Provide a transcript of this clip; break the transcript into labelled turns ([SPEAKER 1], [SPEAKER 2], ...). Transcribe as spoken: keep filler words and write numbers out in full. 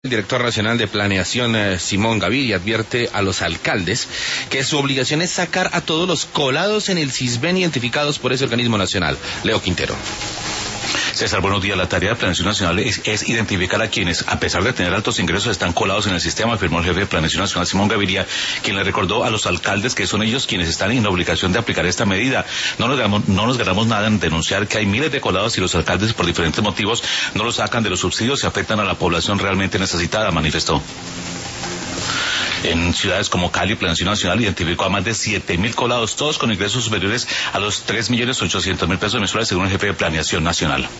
[SPEAKER 1] El director nacional de Planeación, eh, Simón Gaviria, advierte a los alcaldes que su obligación es sacar a todos los colados en el CISBEN identificados por ese organismo nacional. Leo Quintero.
[SPEAKER 2] César, buenos días. La tarea de Planeación Nacional es, es identificar a quienes, a pesar de tener altos ingresos, están colados en el sistema, afirmó el jefe de Planeación Nacional, Simón Gaviria, quien le recordó a los alcaldes que son ellos quienes están en la obligación de aplicar esta medida. No nos ganamos, no nos ganamos nada en denunciar que hay miles de colados y los alcaldes, por diferentes motivos, no los sacan de los subsidios y afectan a la población realmente necesitada, manifestó. En ciudades como Cali, Planeación Nacional identificó a más de siete mil colados, todos con ingresos superiores a los tres millones ochocientos mil pesos mensuales, según el jefe de Planeación Nacional.